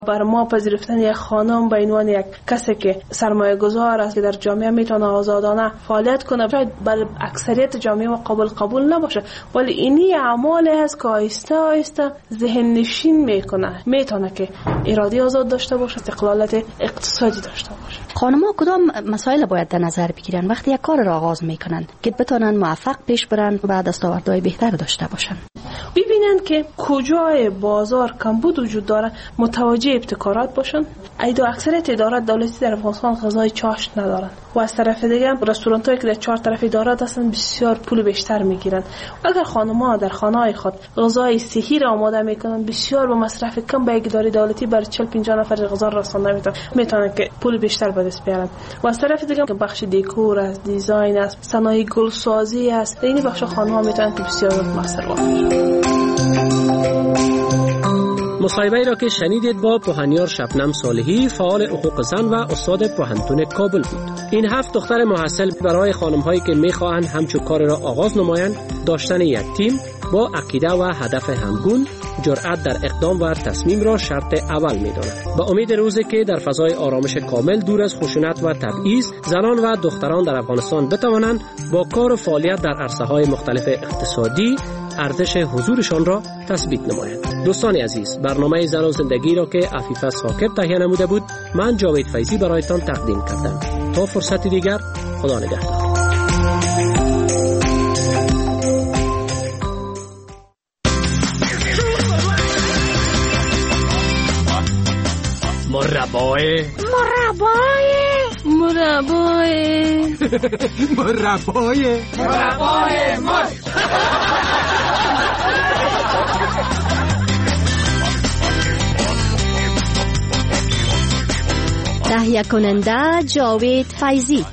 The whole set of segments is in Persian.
بر ما پذیرفتن یک خانم به عنوان یک کسی که سرمایه گذار است که در جامعه میتونه آزادانه فعالیت کنه شاید بر اکثریت جامعه ما قبول نباشه، ولی اینی اعمالی است که آهسته آهسته ذهن نشین میتونه که اراده آزاد داشته باشه، استقلالت اقتصادی داشته باشه. خانم‌ها کدام مسائل باید در نظر بگیرن وقتی یک کار را آغاز میکنن که بتونن موفق پیش برن و بعد دستاوردهای بهتر داشته باشن؟ ببینن که کجای بازار کمبود وجود داره، متوجه ابتکارات باشن. ایدو اکثریت ادارات دولتی در افغانستان غذای چاشت ندارن و از طرف دیگه رستوران هایی که در 4 طرف ادارات هستن بسیار پول بیشتر میگیرن. اگر خانم‌ها در خانه‌های خود غذای صحی را آماده میکنن، بسیار با مصرف کم به یک اداره دولتی برای 40-50 نفر غذا رسانده میتونن که پول بیشتر به دست بیارن. و از طرف دیگه که بخش دکور است، دیزاین است، صنایع گلسازی است، این بخش خانم‌ها میتونن که بسیار موثر باشن. مصاحبه‌ای را که شنیدید با پوهنیار شبنم صالحی، فعال حقوق زن و استاد پوهنتون کابل بود. این 7 دختر محصل برای خانم‌هایی که می‌خواهند همچون کار را آغاز نمایند، داشتن یک تیم با عقیده و هدف همگون، جرأت در اقدام و تصمیم را شرط اول می‌دانند. با امید روزی که در فضای آرامش کامل دور از خشونت و تبعیض، زنان و دختران در افغانستان بتوانند با کار و فعالیت در عرصه‌های مختلف اقتصادی ارزش حضورشان را تثبیت نمایند. دوستان عزیز، برنامه زن و زندگی را که عفیفه ثاقب تهیه نموده بود، من جاوید فیضی برایتان تقدیم کردم. تا فرصت دیگر، خدا نگهدار. مربای تهیه کننده جاوید فیضی.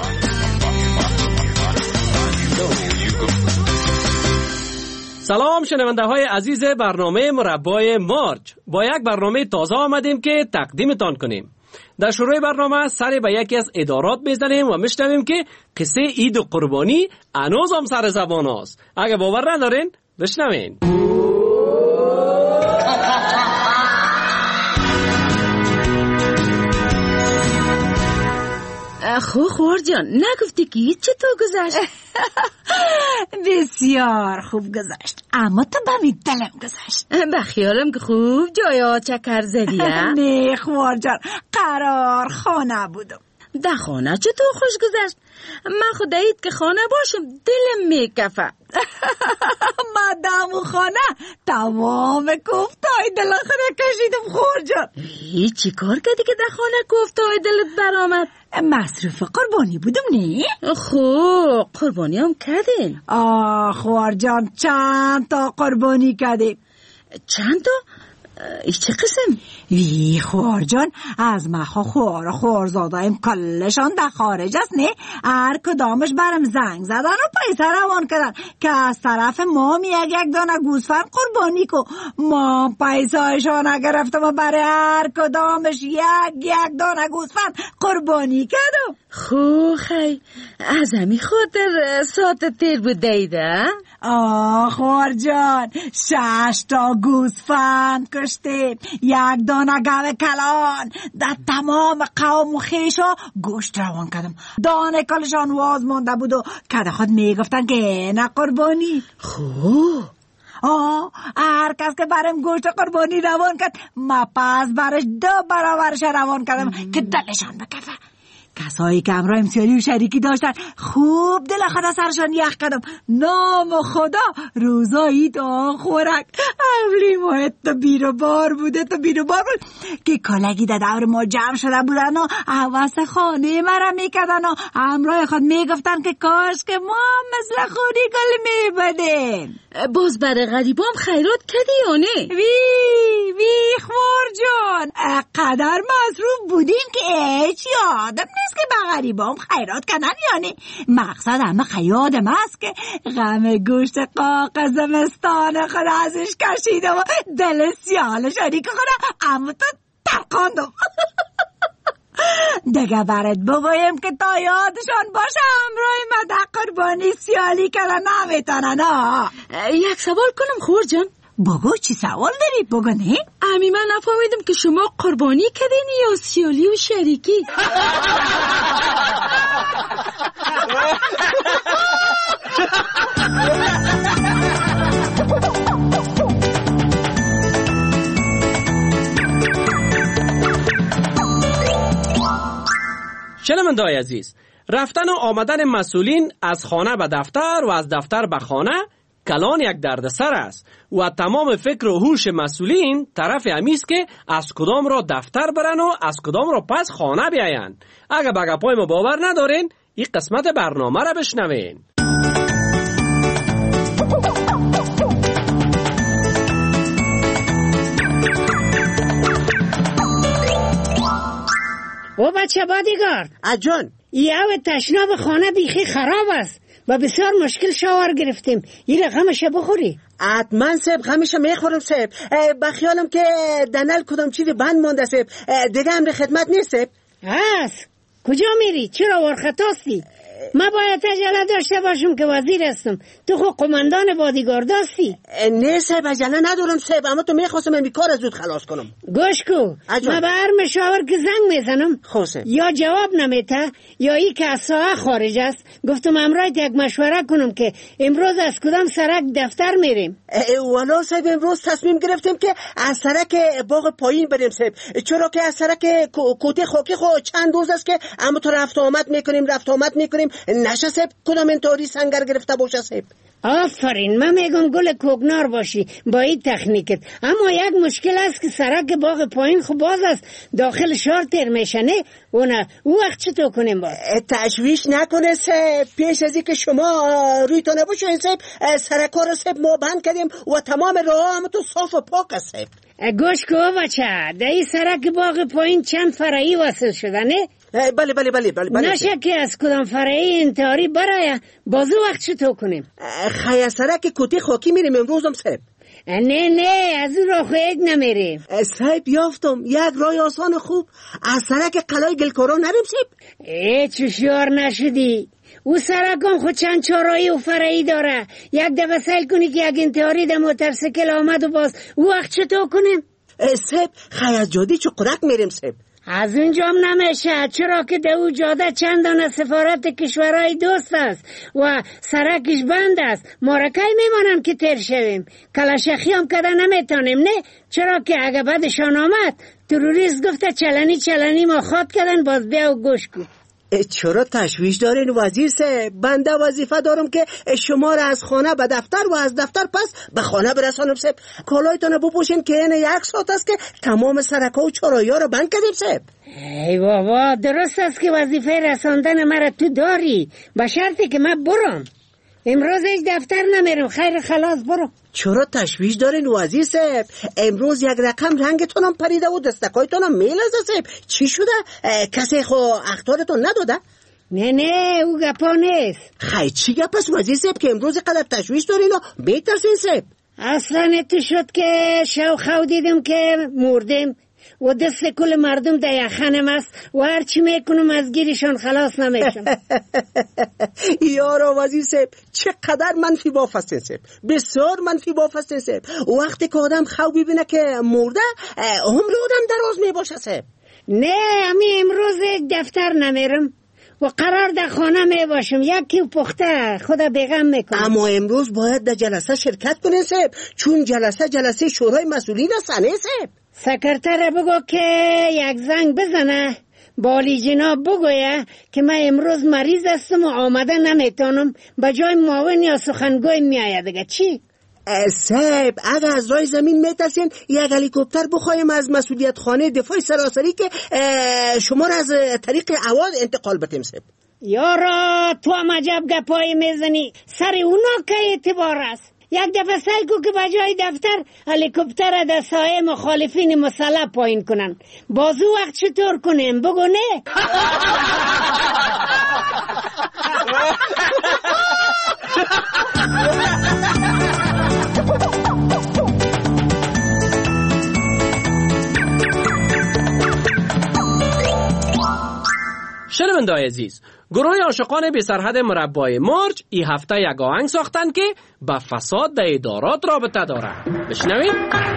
سلام شنونده های عزیز برنامه مربای مارج. با یک برنامه تازه آمدیم که تقدیمتان کنیم. در شروع برنامه سر به یکی از ادارات میزنیم و میشنویم که قصه عید و قربانی هنوز هم سر زبان است. اگه باور ندارین بشنوین. خوار جان، نگفتی که هیچ چطور گذشت؟ بسیار خوب گذشت، اما تو به می دلم گذشت. بخیالم که خوب جایا چکر زدی. نه خوار جان، قرار خانه بودم. در خانه چطور خوش گذشت؟ من خداییت که خانه باشم دلم میکفه. مادام خانه تمام کوفتای دل خود کشیدم خوار جان. چی کار کردی که در خانه کوفتای دلت برآمد؟ مصروف قربانی بودم نه؟ خوب قربانی هم کردین؟ خوار جان چند تا قربانی کردیم. چند تا؟ ای چه قسم؟ وی خوار جان، از مخا خوارزادایم کلشان در خارج است نه؟ هر کدامش برم زنگ زدن و پیسه روان کردن که از طرف ما یک دانه گوسفند قربانی کو. ما پیسه هایشان نگرفتم و برای هر کدامش یک دانه گوسفند قربانی کردم. خی از همی خاطر ساعت تیر بود دیده؟ خوار جان 6 تا گوسفند کشته، 1 دانه گوه کلان، در تمام قوم و خیشا گوشت روان کردم. دانه کلشان واز مانده بود و کده خود میگفتن که نه قربانی. خوب هر کس که برم گوشت قربانی روان کرد، ما پس برش 2 برابرش روان کردم که دلشان بکفه. کسایی که همراه امسیاری و شریکی داشتن خوب دل خدا سرشان یخ کردم. نام خدا روزایی تا خورک اولی ماهت تا بیرو بار بود که کالگی در دور ما جمع شده بودن و حواس خانه مرا میکردن و همراه خود میگفتن که کاش که ما مثل خونی گل میبدیم. باز برای غریبام خیرات کردی یا نه؟ وی خوار جان، قدر مصروف بودیم که هیچ یادم نیست که به غریبام خیرات کردن یا نه. مقصد همه خیادم است که غم گوشت قاق زمستان خود ازش کشیدم و دل سیال شریک خودم اما تو ترکاندم. دیگه برات بگویم که تا یادشان باشه همراه ما در قربانی سیالی کردن نمیتونن. یک سوال کنم خور جان؟ بگو چی سوال داری؟ بگو. نه امی من نفهمیدم که شما قربانی کردین یا سیالی و شریکی؟ شنونده‌های عزیز، رفتن و آمدن مسئولین از خانه به دفتر و از دفتر به خانه کلان یک دردسر است و تمام فکر و هوش مسئولین طرف امیست که از کدام را دفتر برن و از کدام را پس خانه بیاین. اگه به گپای ما باور ندارین، این قسمت برنامه را بشنوین. او بچه بادیگارد اجان، یه تشناب خانه بیخی خراب است و بسیار مشکل شاور گرفتیم. این غمش بخوری. حتما سب غمش میخورم سب. بخیالم که دنل کدام چیزی بند مانده سب. دیگه امر خدمت نیست سب. هست کجا میری؟ چرا ورخطاستی؟ ما باید عجله داشته باشم که وزیر هستم. تو خود قماندان بادیگارد هستی. نه سب، عجله ندارم سب، اما تو میخواستم این کار زود خلاص کنم. گوش کو، ما به هر مشاور که زنگ میزنم یا جواب نمیته یا ای که از ساعه خارج است. گفتم امروز یک مشوره کنم که امروز از کدام سرک دفتر میریم. والا سب امروز تصمیم گرفتیم که از سرک باغ پایین بریم سب، چرا که از سرک کوته خاکی خو چند روز است که اما تو رفت آمد میکنیم نشه سب کدام انطوری سنگر گرفته باشه سب. آفرین، من میگم گل کوکنار باشی با این تکنیکت. اما یک مشکل است که سرک باغ پایین خب باز است، داخل شهر تیر میشه. نه او وقت چطور کنیم باز؟ تشویش نکنه سب، پیش از این که شما روی تو نباشین سب، سرکا رو سب ما بند کردیم و تمام راه هم تو صاف و پاک است سب. گوش کو بچه، در این سرک باغ پایین چند فرعی وصل شده نه؟ بله نشه که از کدام فرعی انتحاری برای بازو وقت چطور کنیم؟ خیلی سرک کوته خاکی میریم امروز هم سب. نه از اون راه خواهد نمیریم سب. یافتم یک راه آسان خوب، از سرک قلعه گلکارا نریم سب. چشیار نشدی؟ او سرکم خود چند چارایی و فرعی داره. یک دفعه سیل کنی که یک انتحاری در موترسیکل آمد و باز او وقت چطور کنیم؟ سب خیلی جادی چو قرق میریم سب. از اونجا نمیشه، چرا که در او جاده چندان سفارت کشورهای دوست است و سرکش بند است. ما را کی میمانم که تیر شویم؟ کلاشخی هم کده نمیتانیم نه، چرا که اگه بعدشان آمد تروریست گفته چلنی ما خواد کردن. باز بیا و گوش کن. چرا تشویش دارین وزیر سه؟ بنده وظیفه دارم که شما را از خانه به دفتر و از دفتر پس به خانه برسانم سب. کالایتان بپوشین که این 1 ساعت است که تمام سرکا و چرایا را بند کردیم سب. ای بابا، درست است که وظیفه رساندن مرا تو داری، به شرطی که من برم. امروز هیچ دفتر نمیرم. خیر خلاص برو. چرا تشویش دارین وزیر صاحب؟ امروز یک رقم رنگتونم پریده و دستکایتونم میلزه صاحب. چی شده؟ کسی خو اخطارتون نداده؟ نه او گپا نیست. خیلی چی گپ است وزیر صاحب که امروز قدر تشویش دارین و بیترسین صاحب؟ اصلا تو شد که شو خو دیدم که مردیم و دست کل مردم در یخنم است و هرچی میکنم از گیرشان خلاص نمیشم. یارا وزیر صاحب چقدر منفی بافستین صاحب، بسیار منفی بافستین صاحب. وقتی که آدم خو ببینه که مرده عمر آدم دراز میباشه صاحب. نه امی امروز دفتر نمیرم و قرار در خانه میباشم. یکی پخته خدا بیغم میکنم. اما امروز باید در جلسه شرکت کنین صاحب، چون جلسه شورای مسئولین است صاحب. سکرتر بگو که یک زنگ بزنه بالی جناب بگویه که من امروز مریض هستم و آمده نمیتونم، به جای معاون یا سخنگوی میآید دیگه. چی؟ صاحب اگر از رای زمین میترسین یک هلیکوپتر بخوایم از مسئولیت خانه دفاع سراسری که شما را از طریق اواز انتقال بدیم صاحب. یارا تو هم عجب گپایی میزنی، سر اونا که اعتبار است. یک دفعه سعی کو که بجای دفتر هلیکوپتر در سایه مخالفین مسلح پایین کنن. بازو وقت چطور کنیم بگو نه؟ شنونده‌های عزیز، گروه عاشقان بی سرحد مربای مرج این هفته یک آهنگ ساختن که با فساد در ادارات رابطه داره. بشنویم.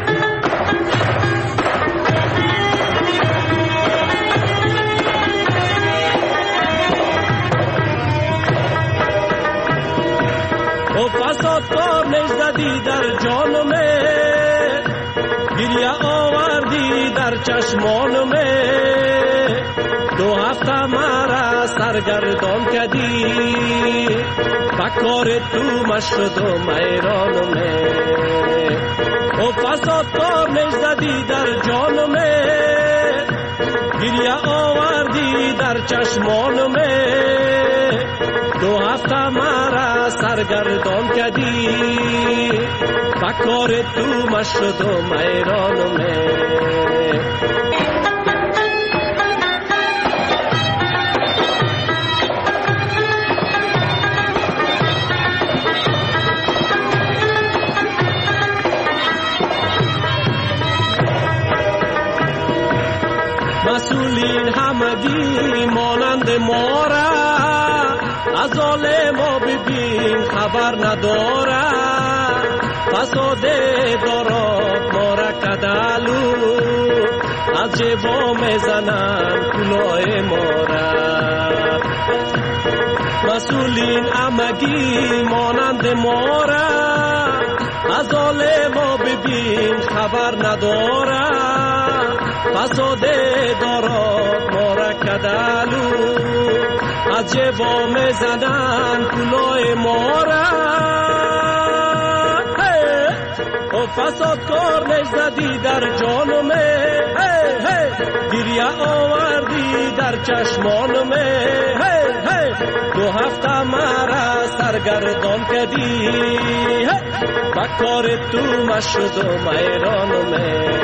او فساد کار نزدی در جانمه، گریه آوردی در چشمانمه، 2 هفته مرا سرگردان کردی، بکار تو مشدم ایرانمه. او فساد کار نزدی در جانمه، گریه آوردی در چشمانمه، 2 هفته مرا سرگردان کردی، بکار تو مشدم ایرانمه. مسئولین همگی مانند ما را، از حال ما ببین خبر نداره، فساد ادارات ما را کدالو، از جیبا میزنن کلاه ما را. مسئولین همگی مانند ما را، از حال ما ببین خبر نداره، فساد ادارات ما را کدالو، از جیبا میزنن کلاه ما را. او فساد کار نزدی در جانمه، گریه آوردی در چشمانمه، 2 هفته مرا سرگردان کردی، بکار تو مشدم ایرانمه.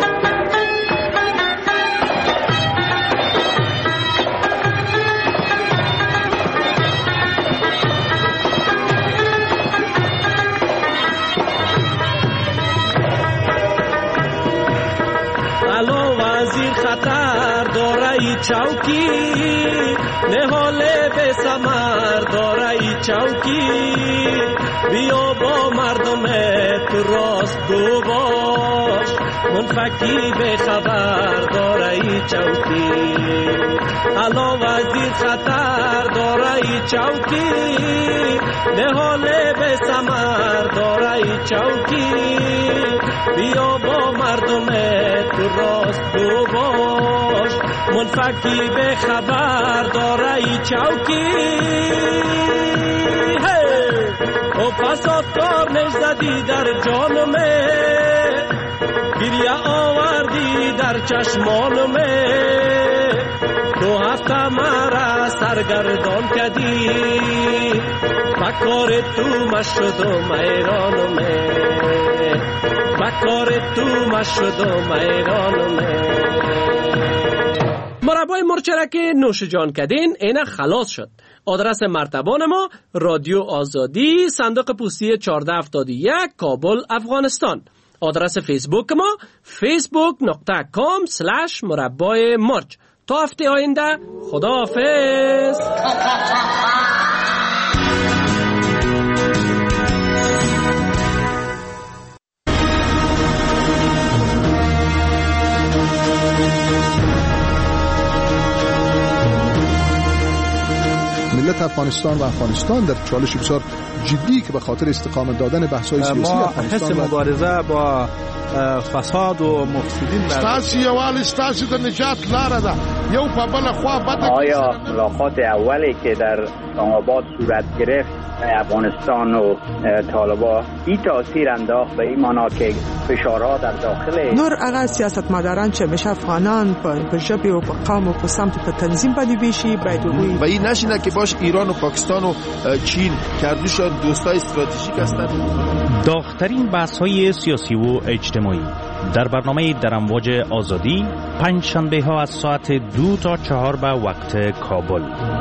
وزیر خطر داره ای چوکی، نهال به سمر داره ای چوکی، بیا با مردم تو راست گو باش، منفکی به خبر داره ای چوکی. الا وزیر خطر داره ای چوکی، نهال به سمر داره ای چوکی، بیا با مردم تو راست گو باش، منفکی به خبر داره ای چوکی. او فساد کار نزدی در جانمه، گریه آوردی در چشمانمه، 2 هفته مرا سرگردان کردی، بکار تو مشدم ایرانمه، بکار تو مشدم ایرانمه. مربای مرچ را که نوش جان کردین اینه خلاص شد. آدرس مرتبان ما رادیو آزادی، صندوق پستی 1471 کابل افغانستان. آدرس فیسبوک ما facebook.com/مربای مرچ. تا هفته آینده خداحافظ. ملت افغانستان و افغانستان در چالش بسیار جدی که به خاطر استقامت دادن بحث‌های سیاسی افغانستان حس مبارزه با فساد و مفسدین ستاسي یوال ستاسي د نجات لاره ده یو په بل خوا بده. آیا ملاقات اولی که در اسلام‌آباد صورت گرفت افغانستان و طالبان این تاثیر انداخت به این معنا که فشارها در داخل نور هغه سیاستمداران چې همیشه افغانان په ژبې او په قوم او په سمت په تنظیم باندې بیشي باید و این نشینه که باش ایران و پاکستان و چین کردوشان دوستای استراتژیک هستند. داغ‌ترین بحث‌های سیاسی و اجتماعی در برنامه در امواج آزادی 5 شنبه ها از ساعت 2 تا 4 به وقت کابل.